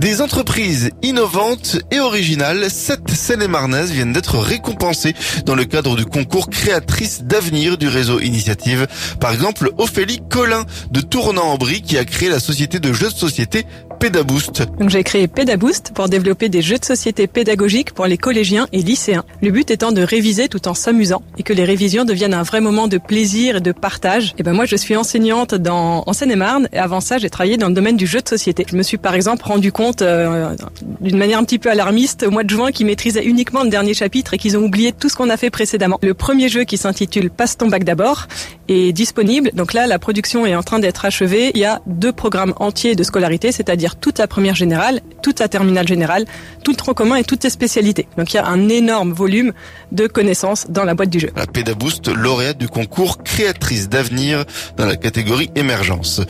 Des entreprises innovantes et originales, 7 Seine-et-Marnaises viennent d'être récompensées dans le cadre du concours Créatrices d'avenir du réseau Initiative. Par exemple, Ophélie Collin de Tournant-en-Brie qui a créé la société de jeux de société Pédaboost. Donc j'ai créé Pédaboost pour développer des jeux de société pédagogiques pour les collégiens et lycéens. Le but étant de réviser tout en s'amusant et que les révisions deviennent un vrai moment de plaisir et de partage. Et moi je suis enseignante en Seine-et-Marne et avant ça j'ai travaillé dans le domaine du jeu de société. Je me suis par exemple rendu compte d'une manière un petit peu alarmiste au mois de juin qu'ils maîtrisaient uniquement le dernier chapitre et qu'ils ont oublié tout ce qu'on a fait précédemment. Le premier jeu qui s'intitule Passe ton bac d'abord est disponible. Donc là la production est en train d'être achevée. Il y a 2 programmes entiers de scolarité, c'est-à-dire toute la première générale, toute la terminale générale, tout le tronc commun et toutes les spécialités. Donc il y a un énorme volume de connaissances dans la boîte du jeu. La Pédaboost, lauréate du concours Créatrice d'avenir dans la catégorie émergence.